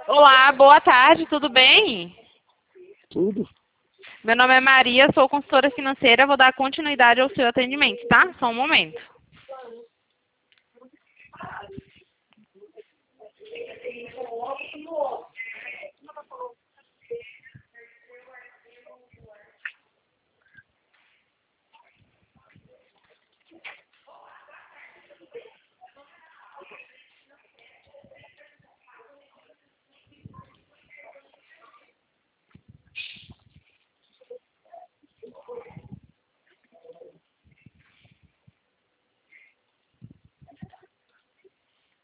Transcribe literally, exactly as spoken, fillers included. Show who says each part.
Speaker 1: Olá, boa tarde, tudo bem?
Speaker 2: Tudo.
Speaker 1: Meu nome é Maria, sou consultora financeira, vou dar continuidade ao seu atendimento, tá? Só um momento.